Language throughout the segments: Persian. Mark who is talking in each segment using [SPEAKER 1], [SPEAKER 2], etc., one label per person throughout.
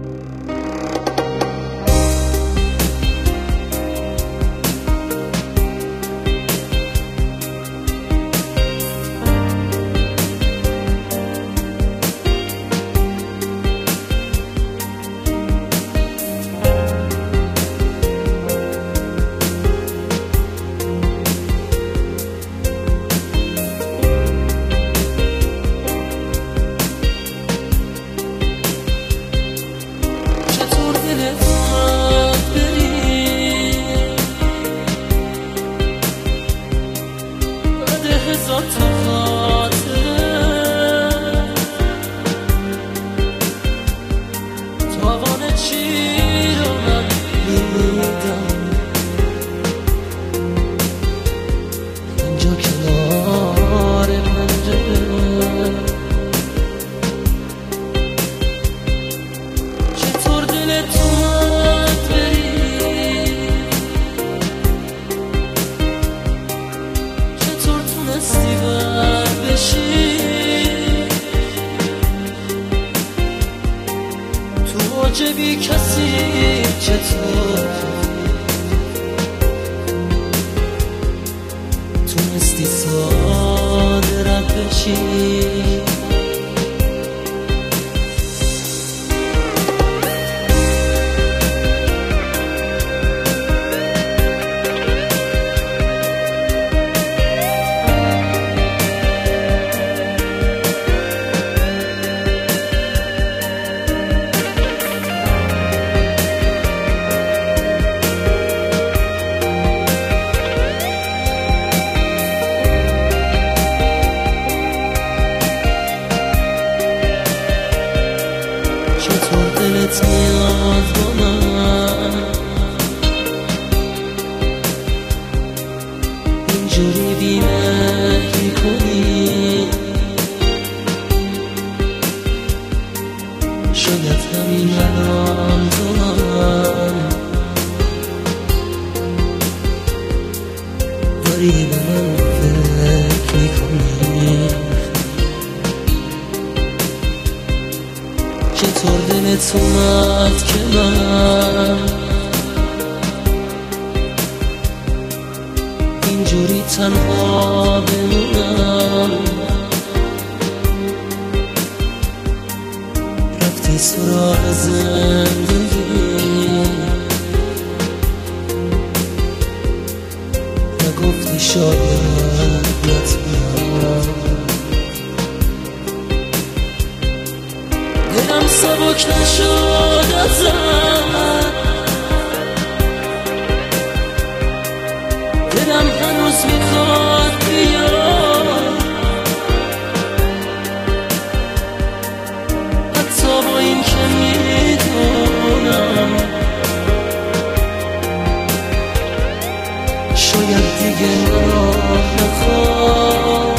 [SPEAKER 1] بی کسی چطور تونستی ساده رد بشی دلت میاد با من اینجوری بی‌مهری کنی شاید همین الان تو من داری به من فکر میکنی چطور دلت اومد که من اینجوری تنها بمونم رفتی سراغ زندگی نگفتی شاید نتونم دلم سبک نشد ازت دلم هنوز میخواد بیاد حتی با این که میدونم شاید دیگه راه نخواد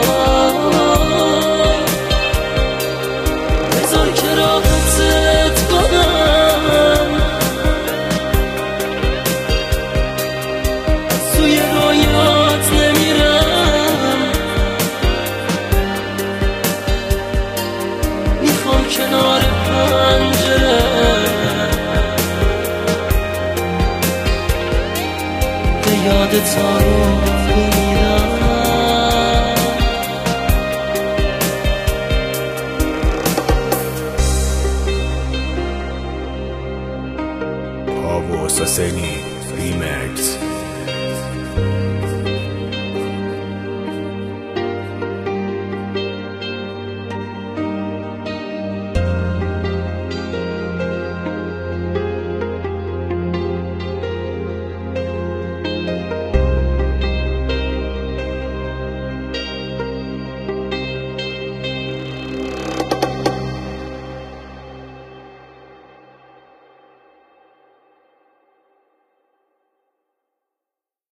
[SPEAKER 1] که راحتت کنم سوی رویات نمیرم میخوام کنار پنجره به یاد تارو بمیرم
[SPEAKER 2] Saseni Remix